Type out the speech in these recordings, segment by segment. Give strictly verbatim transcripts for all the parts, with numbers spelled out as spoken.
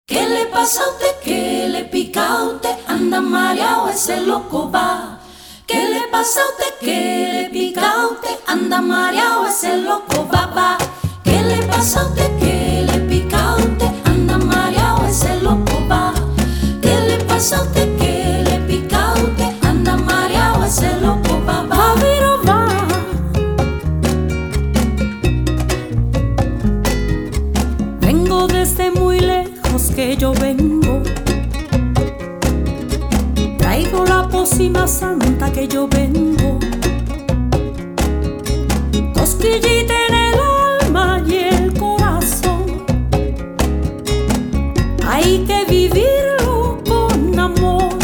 ¿Qué le pasa a usted? ¿Qué le pica a usted? Anda mareado, ese loco va. ¿Qué le pasa a usted? ¿Qué le pica a usted? Anda mareado, ese loco va, va. ¿Qué le pasa a usted? ¿Qué le pica a usted? Anda mareado, ese loco va. ¿Qué le pasa a usted? ¿Qué le pica a usted? Anda mareado, ese loco va, va. Viro va. Vengo desde muy lejos que yo vengo. Traigo la pócima santa que yo vengo. Cosquillita en el alma y el corazón. Hay que vivirlo con amor.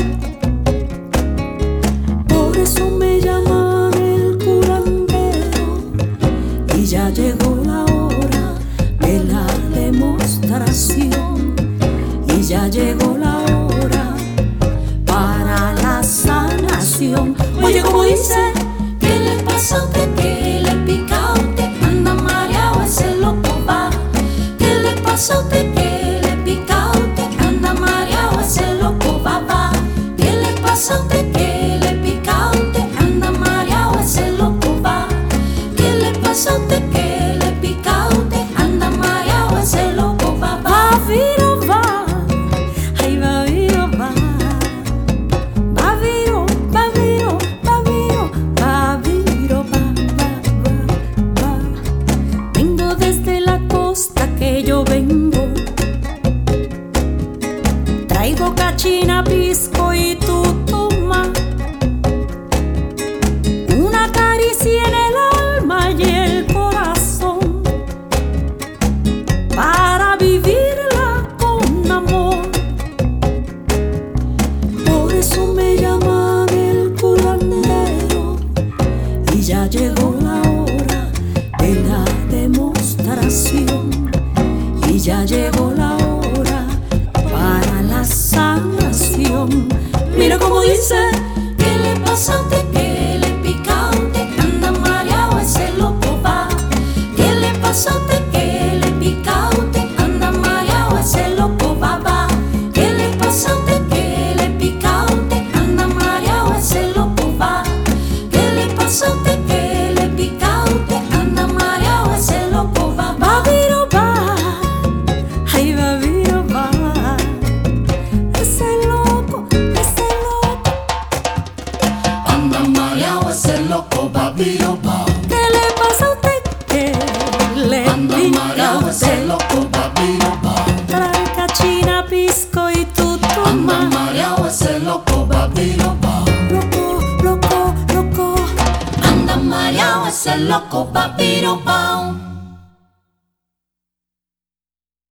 Por eso me llaman el curandero. Y ya llegó la hora de la demostración. Y ya llegó la hora para la sanación. Oye, como dice, ¿qué le pasa a usted? ¿Qué le pica a usted? Anda mareado, ese loco va. ¿Qué le pasa a usted? ¿Qué le pica a usted? Anda mareado, ese loco va, va. ¿Qué le pasa a usted? ¿Qué le pica a usted? Anda mareado, ese loco va. ¿Qué le pasa a usted? ¿Qué le pica a usted? Anda mareado, ese loco va, va. Viro va. Ay, va, viro va. Va, viro, va, viro, va, viro, va, viro, va, va, va, va. Vengo desde la costa que yo vengo. Traigo cachina, pisco y tu toma. Una caricia en el alma y el corazón. Para vivirla con amor. Por eso me llaman el curandero. Y ya llegó la hora de la demostración. Y ya llegó la hora para la sanación. Mira cómo dice, ¿qué le pasa a usted? ¿Qué le pica a usted? Anda mareado, ese loco va. ¿Qué le pasa a usted? ¿Qué le pica a usted? Anda mareado, ese loco va, va. ¿Qué le pasa a usted? ¿Qué le pica a usted? Anda mareado, ese loco va. ¿Qué le pasa a usted? ¿Qué le pica a usted? Anda mareado, ese loco va, va. Viro va. Ay, va, viro va. Ese loco, ese loco. Anda mareado, ese loco va, viro va. ¿Qué le pasa a usted? ¿Qué le Anda pica a mareado, ese usted? loco va, viro va. Trae cachina, pisco y tu Anda toma. mareado, ese loco va, viro va. Loco, loco, loco. Anda mareado, ese loco va, viro va.